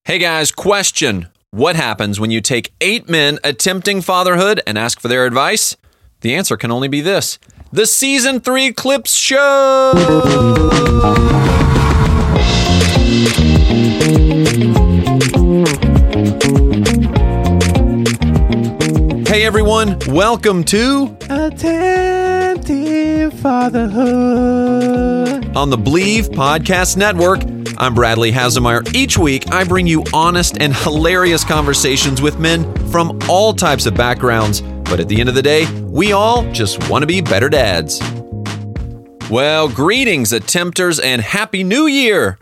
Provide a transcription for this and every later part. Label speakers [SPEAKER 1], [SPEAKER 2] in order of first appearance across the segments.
[SPEAKER 1] Hey guys, question. What happens when you take 8 men attempting fatherhood and ask for their advice? The answer can only be this. The Season 3 Clips Show! Hey everyone, welcome to
[SPEAKER 2] Attempting Fatherhood
[SPEAKER 1] on the Believe Podcast Network. I'm Bradley Haselmeyer. Each week, I bring you honest and hilarious conversations with men from all types of backgrounds. But at the end of the day, we all just want to be better dads. Well, greetings, attempters, and Happy New Year!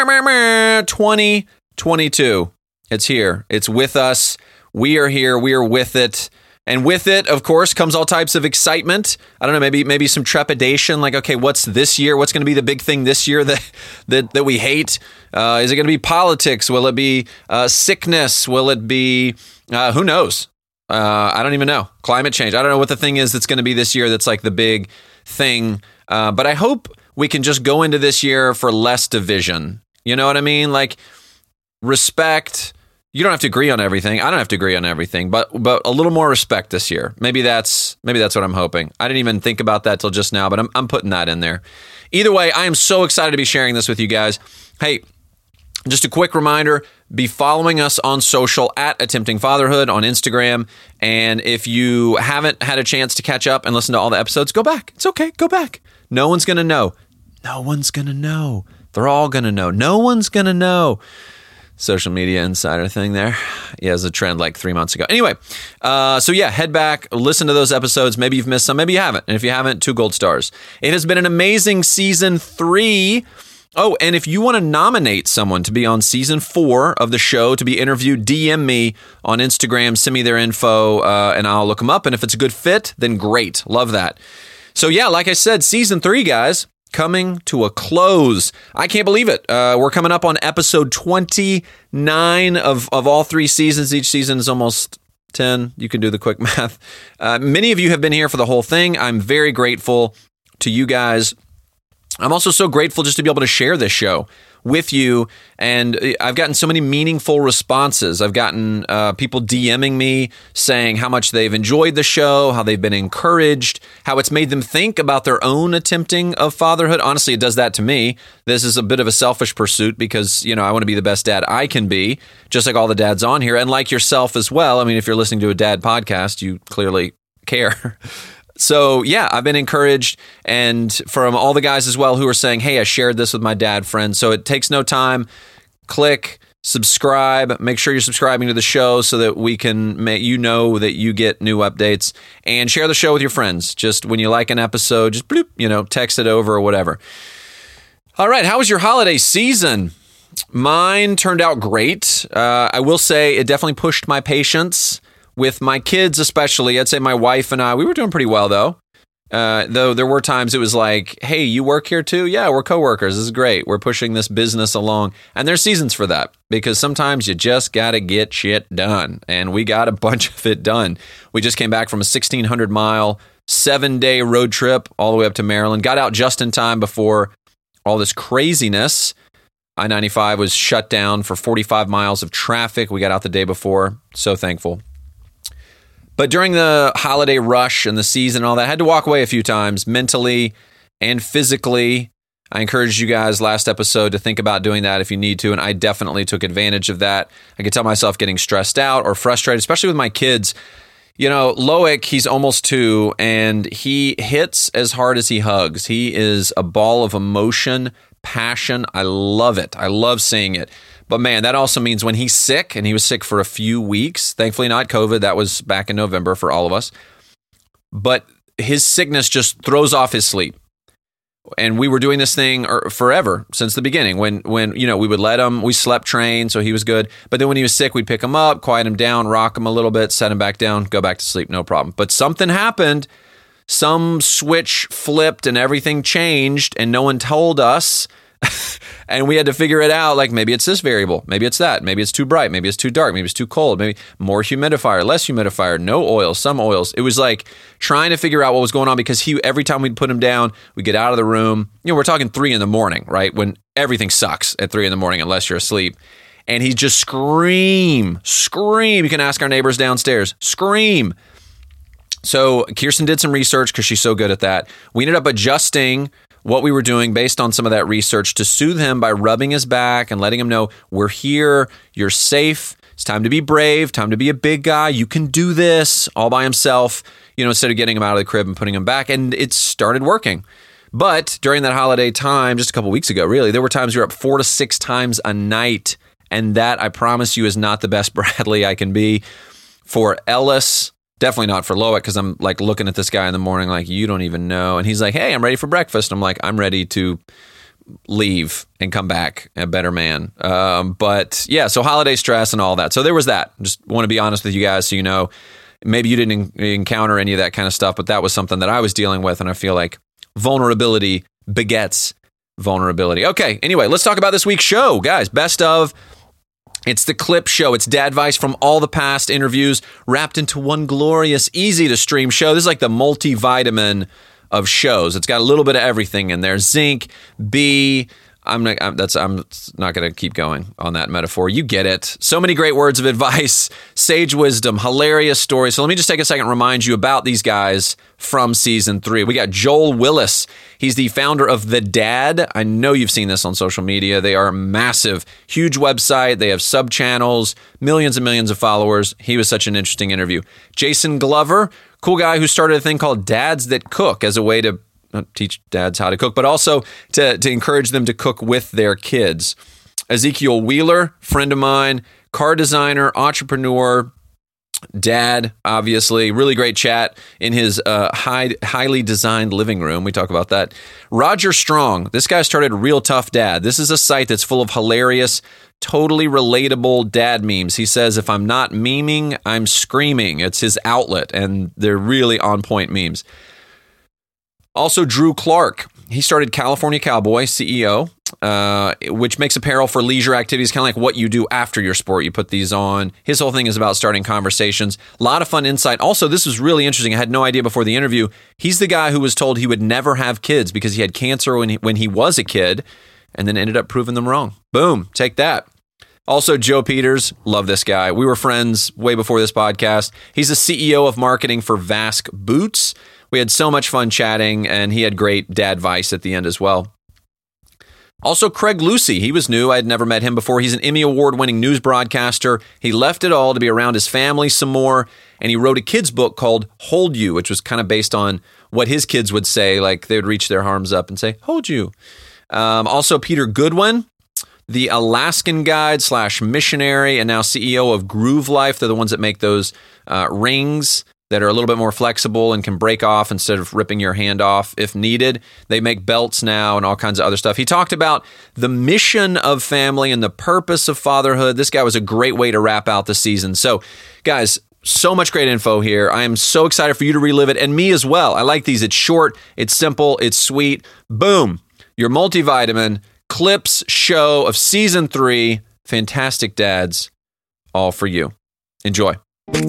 [SPEAKER 1] 2022. It's here. It's with us. We are here. We are with it. And with it, of course, comes all types of excitement. I don't know, maybe some trepidation, like, okay, what's this year? What's going to be the big thing this year that we hate? Is it going to be politics? Will it be sickness? Will it be, who knows? I don't even know. Climate change. I don't know what the thing is that's going to be this year that's like the big thing. But I hope we can just go into this year for less division. You know what I mean? Like, respect. You don't have to agree on everything. I don't have to agree on everything, but a little more respect this year. Maybe that's what I'm hoping. I didn't even think about that till just now, but I'm putting that in there. Either way, I am so excited to be sharing this with you guys. Hey, just a quick reminder, be following us on social at Attempting Fatherhood on Instagram. And if you haven't had a chance to catch up and listen to all the episodes, go back. It's okay. Go back. No one's going to know. No one's going to know. They're all going to know. No one's going to know. Social media insider thing there. Yeah, it was a trend like 3 months ago. Anyway, so yeah, head back, listen to those episodes. Maybe you've missed some, maybe you haven't. And if you haven't, 2 gold stars. It has been an amazing Season 3. Oh, and if you want to nominate someone to be on Season 4 of the show, to be interviewed, DM me on Instagram, send me their info, and I'll look them up. And if it's a good fit, then great. Love that. So yeah, like I said, Season 3, guys, coming to a close. I can't believe it. We're coming up on episode 29 of all 3 seasons. Each season is almost 10. You can do the quick math. Many of you have been here for the whole thing. I'm very grateful to you guys. I'm also so grateful just to be able to share this show with you. And I've gotten so many meaningful responses. I've gotten people DMing me saying how much they've enjoyed the show, how they've been encouraged, how it's made them think about their own attempting of fatherhood. Honestly, it does that to me. This is a bit of a selfish pursuit because, you know, I want to be the best dad I can be, just like all the dads on here, and like yourself as well. I mean, if you're listening to a dad podcast, you clearly care. So yeah, I've been encouraged, and from all the guys as well who are saying, hey, I shared this with my dad friends. So it takes no time. Click, subscribe, make sure you're subscribing to the show so that we can make you know that you get new updates, and share the show with your friends. Just when you like an episode, just bloop, text it over or whatever. All right, how was your holiday season? Mine turned out great. I will say it definitely pushed my patience. With my kids especially, I'd say my wife and I, we were doing pretty well though. Though there were times it was like, hey, you work here too? Yeah, we're coworkers. This is great. We're pushing this business along. And there's seasons for that because sometimes you just got to get shit done. And we got a bunch of it done. We just came back from a 1,600-mile, 7-day road trip all the way up to Maryland. Got out just in time before all this craziness. I-95 was shut down for 45 miles of traffic. We got out the day before. So thankful. But during the holiday rush and the season and all that, I had to walk away a few times mentally and physically. I encouraged you guys last episode to think about doing that if you need to, and I definitely took advantage of that. I could tell myself getting stressed out or frustrated, especially with my kids. You know, Loic, he's almost 2, and he hits as hard as he hugs. He is a ball of emotion, passion. I love it. I love seeing it. But man, that also means when he's sick, and he was sick for a few weeks, thankfully not COVID, that was back in November for all of us, but his sickness just throws off his sleep. And we were doing this thing forever, since the beginning, when we would let him, we slept train, so he was good, but then when he was sick, we'd pick him up, quiet him down, rock him a little bit, set him back down, go back to sleep, no problem. But something happened, some switch flipped and everything changed, and no one told us. And we had to figure it out, like maybe it's this variable, maybe it's that, maybe it's too bright, maybe it's too dark, maybe it's too cold, maybe more humidifier, less humidifier, no oil, some oils. It was like trying to figure out what was going on because every time we'd put him down, we'd get out of the room. We're talking 3 a.m, right? When everything sucks at 3 a.m, unless you're asleep. and he just scream. You can ask our neighbors downstairs. Scream. So Kirsten did some research because she's so good at that. We ended up adjusting what we were doing based on some of that research to soothe him by rubbing his back and letting him know, we're here, you're safe, it's time to be brave, time to be a big guy, you can do this all by himself, instead of getting him out of the crib and putting him back. And it started working. But during that holiday time, just a couple weeks ago, really, there were times we were up 4 to 6 times a night. And that, I promise you, is not the best Bradley I can be for Ellis. Definitely not for Loic, because I'm like looking at this guy in the morning like, you don't even know. And he's like, hey, I'm ready for breakfast. I'm like, I'm ready to leave and come back a better man. But yeah, so holiday stress and all that. So there was that. Just want to be honest with you guys so you know, maybe you didn't encounter any of that kind of stuff, but that was something that I was dealing with. And I feel like vulnerability begets vulnerability. Okay, anyway, let's talk about this week's show, guys. Best of. It's the clip show. It's dad advice from all the past interviews wrapped into one glorious, easy to stream show. This is like the multivitamin of shows. It's got a little bit of everything in there. Zinc, B. I'm not going to keep going on that metaphor. You get it. So many great words of advice, sage wisdom, hilarious stories. So let me just take a second and remind you about these guys from season 3. We got Joel Willis. He's the founder of The Dad. I know you've seen this on social media. They are massive, huge website. They have sub-channels, millions and millions of followers. He was such an interesting interview. Jason Glover, cool guy who started a thing called Dads That Cook as a way to teach dads how to cook, but also to encourage them to cook with their kids. Ezekiel Wheeler, friend of mine, car designer, entrepreneur, dad, obviously. Really great chat in his highly designed living room. We talk about that. Roger Strong. This guy started Real Tough Dad. This is a site that's full of hilarious, totally relatable dad memes. He says, if I'm not memeing, I'm screaming. It's his outlet, and they're really on-point memes. Also, Drew Clark. He started California Cowboy, CEO, which makes apparel for leisure activities, kind of like what you do after your sport. You put these on. His whole thing is about starting conversations. A lot of fun insight. Also, this was really interesting. I had no idea before the interview. He's the guy who was told he would never have kids because he had cancer when he was a kid, and then ended up proving them wrong. Boom. Take that. Also, Joe Peters. Love this guy. We were friends way before this podcast. He's the CEO of marketing for Vask Boots. We had so much fun chatting, and he had great dad advice at the end as well. Also, Craig Lucy. He was new. I had never met him before. He's an Emmy Award-winning news broadcaster. He left it all to be around his family some more, and he wrote a kid's book called Hold You, which was kind of based on what his kids would say. Like, they would reach their arms up and say, hold you. Also, Peter Goodwin, the Alaskan guide / missionary, and now CEO of Groove Life. They're the ones that make those rings that are a little bit more flexible and can break off instead of ripping your hand off if needed. They make belts now and all kinds of other stuff. He talked about the mission of family and the purpose of fatherhood. This guy was a great way to wrap out the season. So, guys, so much great info here. I am so excited for you to relive it, and me as well. I like these. It's short, it's simple, it's sweet. Boom. Your multivitamin clips show of season 3. Fantastic dads, all for you. Enjoy.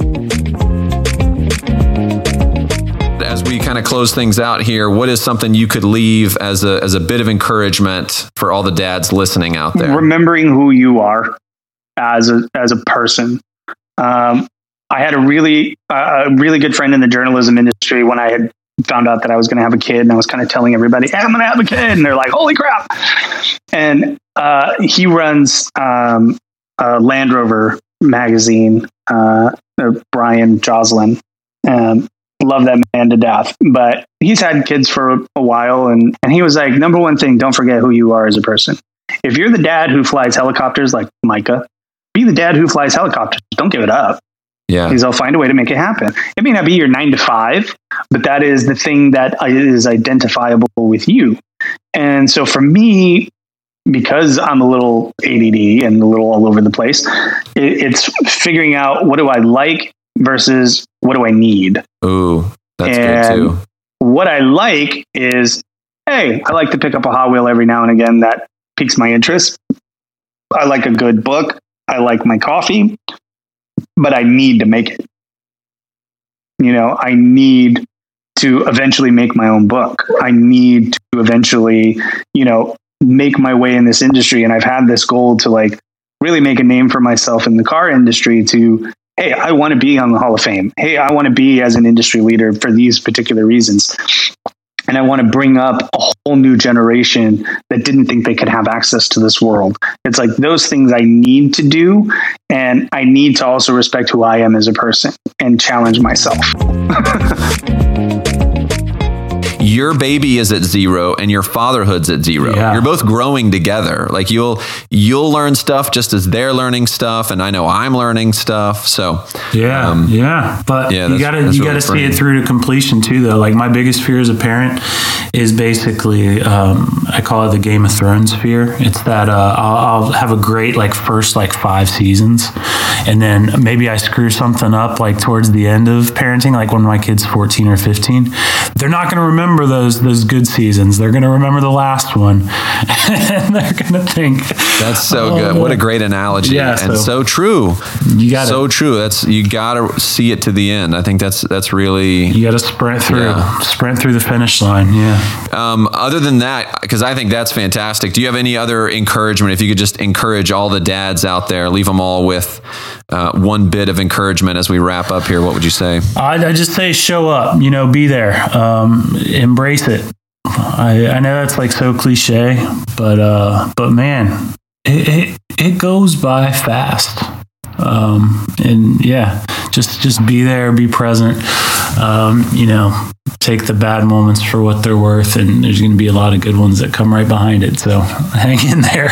[SPEAKER 1] As we kind of close things out here, what is something you could leave as a bit of encouragement for all the dads listening out there?
[SPEAKER 2] Remembering who you are as a person. I had a really good friend in the journalism industry when I had found out that I was going to have a kid, and I was kind of telling everybody, hey, I'm going to have a kid. And they're like, holy crap. And he runs a Land Rover magazine, Brian Joslin. Love that man to death, but he's had kids for a while. And he was like, number one thing, don't forget who you are as a person. If you're the dad who flies helicopters like Micah, be the dad who flies helicopters. Don't give it up. Yeah. Because they'll find a way to make it happen. It may not be your 9 to 5, but that is the thing that is identifiable with you. And so for me, because I'm a little ADD and a little all over the place, it's figuring out, what do I like versus what do I need? Ooh, that's good too. What I like is, hey, I like to pick up a Hot Wheel every now and again. That piques my interest. I like a good book. I like my coffee, but I need to make it. I need to eventually make my own book. I need to eventually, make my way in this industry. And I've had this goal to really make a name for myself in the car industry to, hey, I want to be on the Hall of Fame. Hey, I want to be as an industry leader for these particular reasons. And I want to bring up a whole new generation that didn't think they could have access to this world. It's like those things I need to do. And I need to also respect who I am as a person and challenge myself.
[SPEAKER 1] Your baby is at 0 and your fatherhood's at 0.
[SPEAKER 3] Yeah.
[SPEAKER 1] You're both growing together. Like you'll learn stuff just as they're learning stuff, and I know I'm learning stuff. So
[SPEAKER 3] But you gotta see it through to completion too, though. Like my biggest fear as a parent is basically I call it the Game of Thrones fear. It's that I'll have a great first 5 seasons, and then maybe I screw something up towards the end of parenting, like when my kid's 14 or 15. They're not going to remember those good seasons. They're going to remember the last one, and they're going to think
[SPEAKER 1] that's so good. What a great analogy, and so true. You gotta see it to the end. I think that's really, you got to sprint through the finish line. Yeah. Other than that, because I think that's fantastic. Do you have any other encouragement? If you could just encourage all the dads out there, leave them all with one bit of encouragement as we wrap up here, what would you say?
[SPEAKER 3] I just say show up. Be there. Embrace it. I know that's so cliche, but man, it goes by fast. And yeah, just be there, be present. Take the bad moments for what they're worth, and there's going to be a lot of good ones that come right behind it. So hang in there.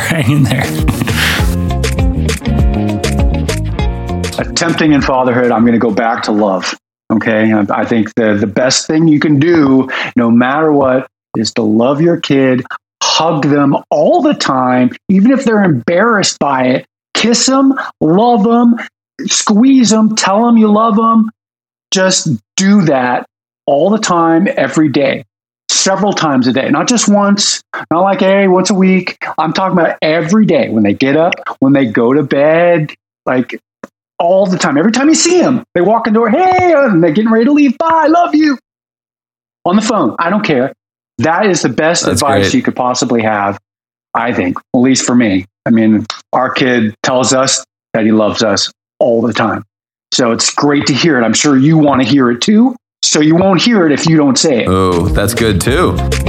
[SPEAKER 4] Attempting in fatherhood, I'm going to go back to love. Okay. I think the best thing you can do, no matter what, is to love your kid, hug them all the time, even if they're embarrassed by it. Kiss them, love them, squeeze them, tell them you love them. Just do that all the time, every day, several times a day, not just once, not once a week. I'm talking about every day, when they get up, when they go to bed, all the time. Every time you see them, they walk in the door, hey, and they're getting ready to leave. Bye, love you. On the phone, I don't care. That is the best advice you could possibly have, I think, at least for me. I mean, our kid tells us that he loves us all the time. So it's great to hear it. I'm sure you want to hear it too. So you won't hear it if you don't say it.
[SPEAKER 1] Oh, that's good too.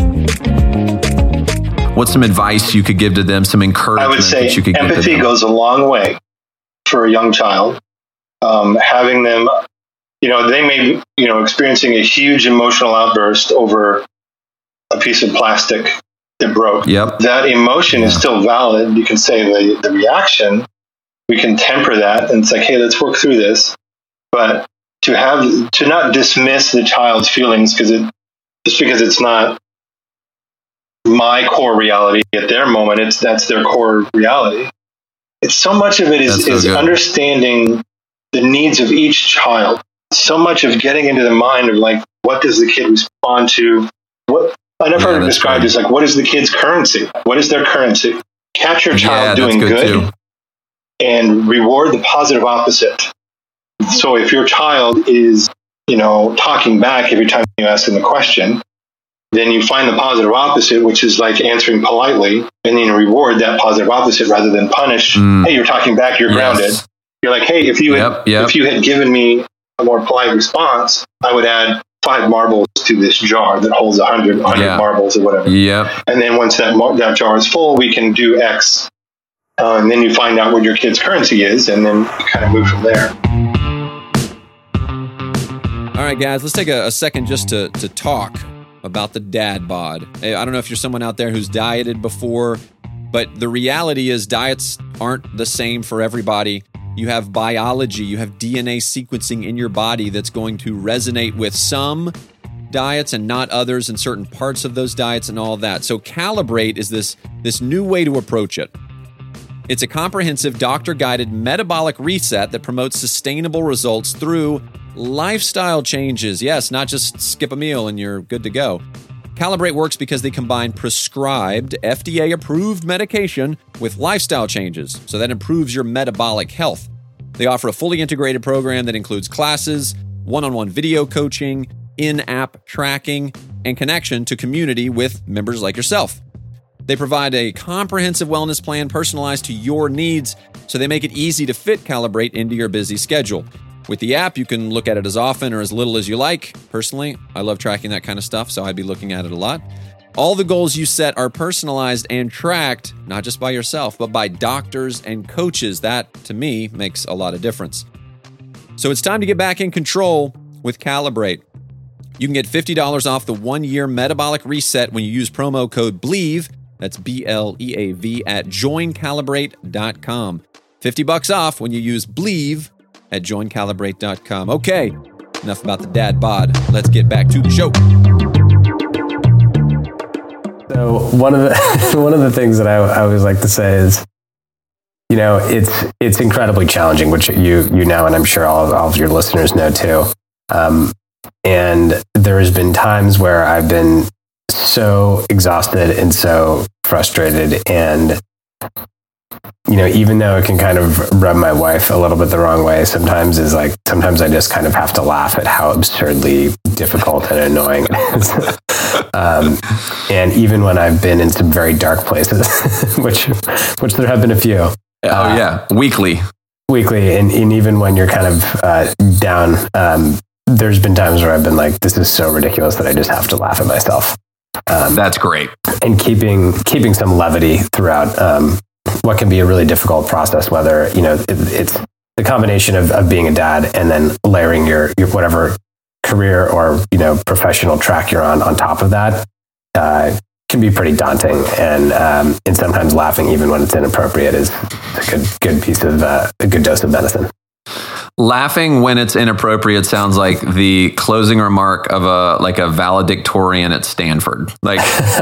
[SPEAKER 1] What's some advice you could give to them? Some encouragement?
[SPEAKER 5] I would say
[SPEAKER 1] that you could
[SPEAKER 5] empathy
[SPEAKER 1] give to them?
[SPEAKER 5] goes a long way for a young child. Having them, they may, experiencing a huge emotional outburst over a piece of plastic that broke.
[SPEAKER 1] Yep.
[SPEAKER 5] That emotion is still valid. You can say the reaction, we can temper that, and it's hey, let's work through this. But to not dismiss the child's feelings just because it's not my core reality at their moment, that's their core reality. It's so much of it is understanding the needs of each child. So much of getting into the mind of what does the kid respond to? What I've heard it described as what is the kid's currency? What is their currency? Catch your child doing good and reward the positive opposite. So if your child is, talking back every time you ask them a question, then you find the positive opposite, which is answering politely, and then you reward that positive opposite rather than punish. Hey, you're talking back, you're grounded. You're hey, if you had given me a more polite response, I would add 5 marbles to this jar that holds 100 marbles or whatever.
[SPEAKER 1] Yep.
[SPEAKER 5] And then once that jar is full, we can do X. And then you find out what your kid's currency is, and then you kind of move from there.
[SPEAKER 1] All right, guys, let's take a second just to talk about the dad bod. I don't know if you're someone out there who's dieted before, but the reality is diets aren't the same for everybody. You have biology, you have DNA sequencing in your body that's going to resonate with some diets and not others in certain parts of those diets and all that. So Calibrate is this new way to approach it. It's a comprehensive doctor-guided metabolic reset that promotes sustainable results through lifestyle changes. Yes, not just skip a meal and you're good to go. Calibrate works because they combine prescribed, FDA-approved medication with lifestyle changes, so that improves your metabolic health. They offer a fully integrated program that includes classes, one-on-one video coaching, in-app tracking, and connection to community with members like yourself. They provide a comprehensive wellness plan personalized to your needs, so they make it easy to fit Calibrate into your busy schedule. With the app, you can look at it as often or as little as you like. Personally, I love tracking that kind of stuff, so I'd be looking at it a lot. All the goals you set are personalized and tracked, not just by yourself, but by doctors and coaches. That, to me, makes a lot of difference. So it's time to get back in control with Calibrate. You can get $50 off the 1-year metabolic reset when you use promo code BLEAV, that's BLEAV, at joincalibrate.com. $50 off when you use BLEAV at joincalibrate.com. Okay, enough about the dad bod. Let's get back to the show.
[SPEAKER 6] So one of the things that I always like to say is, you know, it's incredibly challenging, which you know, and I'm sure all of your listeners know too. And there has been times where I've been so exhausted and so frustrated, and you know, even though it can kind of rub my wife a little bit the wrong way, sometimes I just kind of have to laugh at how absurdly difficult and annoying it is. And even when I've been in some very dark places, which there have been a few.
[SPEAKER 1] Weekly,
[SPEAKER 6] and even when you're kind of down, there's been times where I've been like, this is so ridiculous that I just have to laugh at myself.
[SPEAKER 1] That's great.
[SPEAKER 6] And keeping some levity throughout what can be a really difficult process, whether, you know, it's the combination of being a dad and then layering your whatever career or, you know, professional track you're on top of that, can be pretty daunting. And sometimes laughing, even when it's inappropriate, is a good piece of a good dose of medicine.
[SPEAKER 1] Laughing when it's inappropriate sounds like the closing remark of a valedictorian at Stanford. Like,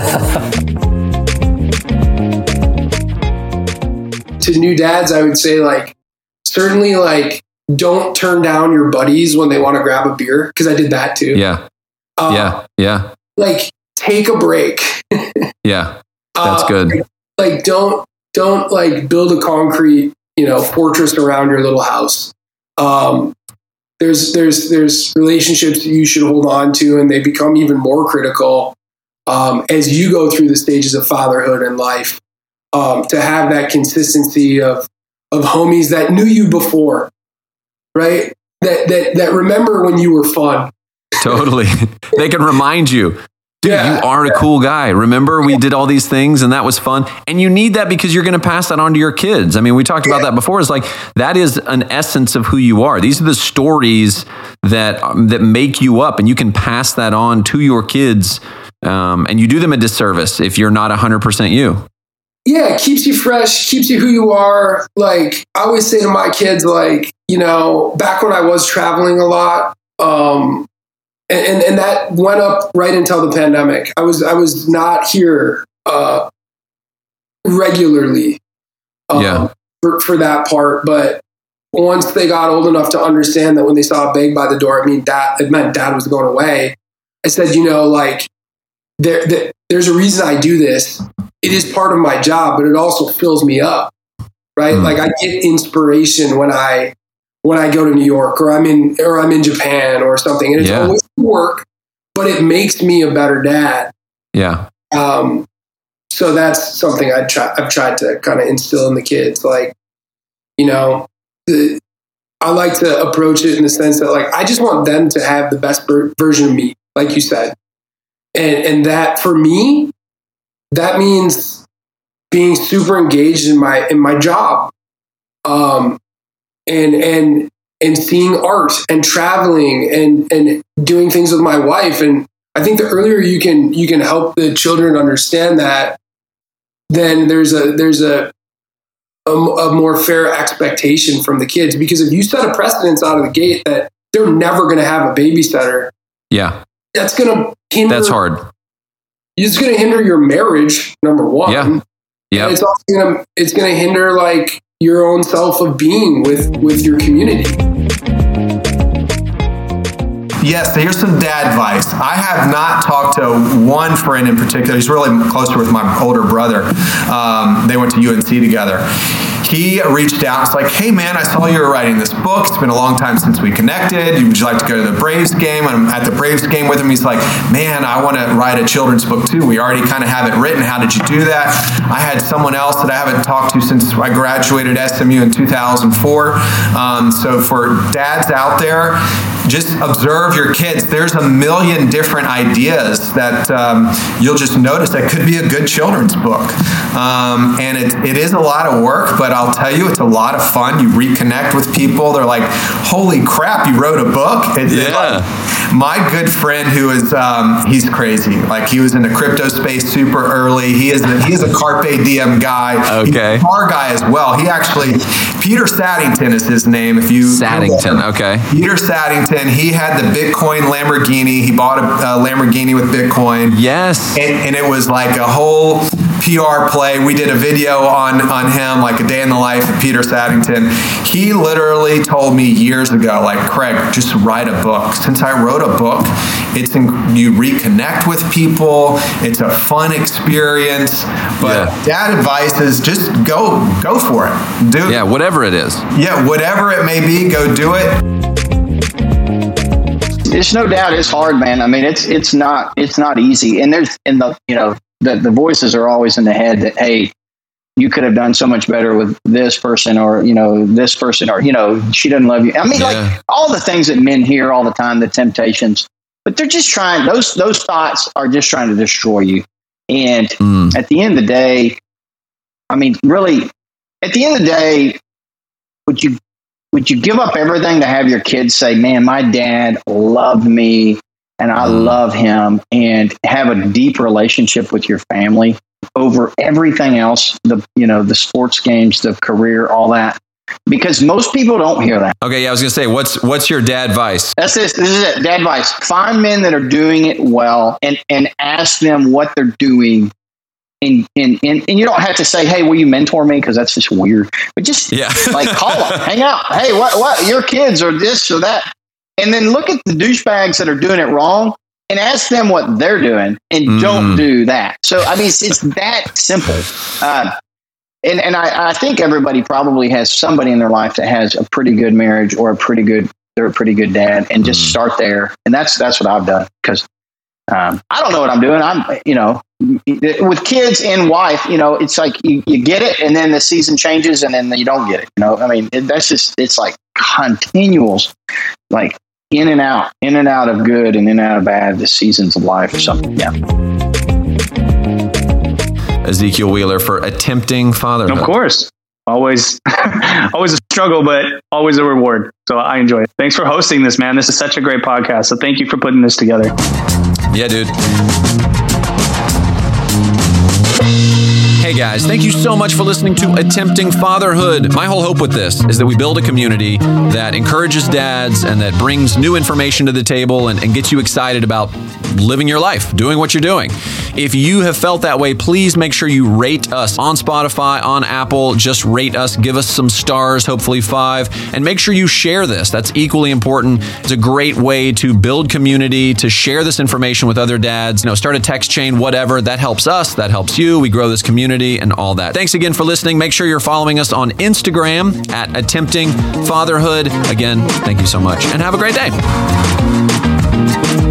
[SPEAKER 7] to new dads, I would say, like, certainly, like, don't turn down your buddies when they want to grab a beer, because I did that too.
[SPEAKER 1] Yeah. Like,
[SPEAKER 7] take a break.
[SPEAKER 1] Yeah, that's good.
[SPEAKER 7] Like, don't like build a concrete, you know, fortress around your little house. There's relationships that you should hold on to, and they become even more critical as you go through the stages of fatherhood and life. To have that consistency of homies that knew you before, right? That remember when you were fun.
[SPEAKER 1] Totally. They can remind you, dude, you are a cool guy. Remember we did all these things and that was fun. And you need that because you're going to pass that on to your kids. I mean, we talked about that before. It's like, that is an essence of who you are. These are the stories that make you up, and you can pass that on to your kids. And you do them a disservice if you're not 100% you.
[SPEAKER 7] Yeah, it keeps you fresh, keeps you who you are. Like, I always say to my kids, like, you know, back when I was traveling a lot, and that went up right until the pandemic. I was not here regularly for that part. But once they got old enough to understand that when they saw a bag by the door, it meant dad was going away. I said, you know, like, there's a reason I do this. It is part of my job, but it also fills me up, right? Like, I get inspiration when I go to New York or I'm in Japan or something, and it's always work, but it makes me a better dad.
[SPEAKER 1] Yeah.
[SPEAKER 7] So that's something I've tried to kind of instill in the kids. Like, you know, I like to approach it in the sense that, like, I just want them to have the best version of me, like you said. And that, for me, that means being super engaged in my job, and seeing art and traveling and doing things with my wife. And I think the earlier you can help the children understand that, then there's a more fair expectation from the kids. Because if you set a precedence out of the gate that they're never going to have a babysitter, that's going to hinder. That's hard. It's going to hinder your marriage, number one. Yeah. It's also going to hinder, like, your own self of being with your community.
[SPEAKER 8] Yes, here's some dad advice. I have not talked to one friend in particular. He's really closer with my older brother. They went to UNC together. he reached out. It's like, hey man, I saw you were writing this book. It's been a long time since we connected. Would you like to go to the Braves game? I'm at the Braves game with him. He's like, man, I want to write a children's book too. We already kind of have it written. How did you do that? I had someone else that I haven't talked to since I graduated SMU in 2004. So for dads out there, just observe your kids. There's a million different ideas that you'll just notice that could be a good children's book. And it is a lot of work, but I'll tell you, it's a lot of fun. You reconnect with people. They're like, holy crap, you wrote a book? My good friend who is, he's crazy. Like, he was in the crypto space super early. He's a Carpe Diem guy.
[SPEAKER 1] Okay.
[SPEAKER 8] He's a car guy as well. He actually, Peter Saddington is his name.
[SPEAKER 1] Saddington, okay.
[SPEAKER 8] Peter Saddington, he had the Bitcoin Lamborghini. He bought a Lamborghini with Bitcoin.
[SPEAKER 1] Yes.
[SPEAKER 8] And it was like a whole PR play. We did a video on him, like a day in the life of Peter Saddington. He literally told me years ago, like, Craig, just write a book. Since I wrote a book, you reconnect with people. It's a fun experience. But dad advice is just go for it. Do
[SPEAKER 1] Yeah, whatever it is.
[SPEAKER 8] Yeah, whatever it may be, go do it.
[SPEAKER 9] There's no doubt it's hard, man. I mean, it's not easy. And the voices are always in the head that, hey, you could have done so much better with this person, or, this person, or, she doesn't love you. I mean, like all the things that men hear all the time, the temptations, but they're just trying, those thoughts are just trying to destroy you. And at the end of the day, I mean, really, at the end of the day, would you give up everything to have your kids say, man, my dad loved me and I love him, and have a deep relationship with your family over everything else, the sports games, the career, all that? Because most people don't hear that.
[SPEAKER 1] Okay, yeah, I was going to say, what's your dad advice?
[SPEAKER 9] This is it, dad advice. Find men that are doing it well and ask them what they're doing. And you don't have to say, hey, will you mentor me? Because that's just weird. But just like call them, hang out. Hey, what your kids are this or that. And then look at the douchebags that are doing it wrong and ask them what they're doing, and don't do that. So, I mean, it's that simple. And I think everybody probably has somebody in their life that has a pretty good marriage, or they're a pretty good dad, and just start there. And that's what I've done, because I don't know what I'm doing. I'm, with kids and wife, it's like you get it, and then the season changes, and then you don't get it. I mean, it's like continuals, like in and out of good and in and out of bad, the seasons of life or something. Yeah.
[SPEAKER 1] Ezekiel Wheeler for Attempting Fatherhood.
[SPEAKER 2] Of course. Always a struggle, but always a reward. So I enjoy it. Thanks for hosting this, man. This is such a great podcast. So thank you for putting this together.
[SPEAKER 1] Yeah, dude. Hey guys, thank you so much for listening to Attempting Fatherhood. My whole hope with this is that we build a community that encourages dads and that brings new information to the table and gets you excited about living your life, doing what you're doing. If you have felt that way, please make sure you rate us on Spotify, on Apple. Just rate us, give us some stars, hopefully 5, and make sure you share this. That's equally important. It's a great way to build community, to share this information with other dads. Start a text chain, whatever. That helps us. That helps you. We grow this community and all that. Thanks again for listening. Make sure you're following us on Instagram at Attempting Fatherhood. Again, thank you so much, and have a great day.